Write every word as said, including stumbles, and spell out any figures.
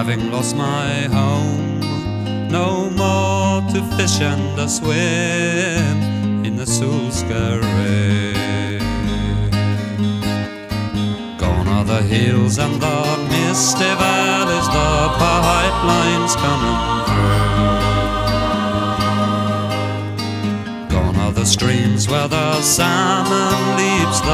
Having lost my home, no more to fish and a swim in the Sulskere. Gone are the hills and the misty valleys, the pipelines coming through. Gone are the streams where the salmon leaps the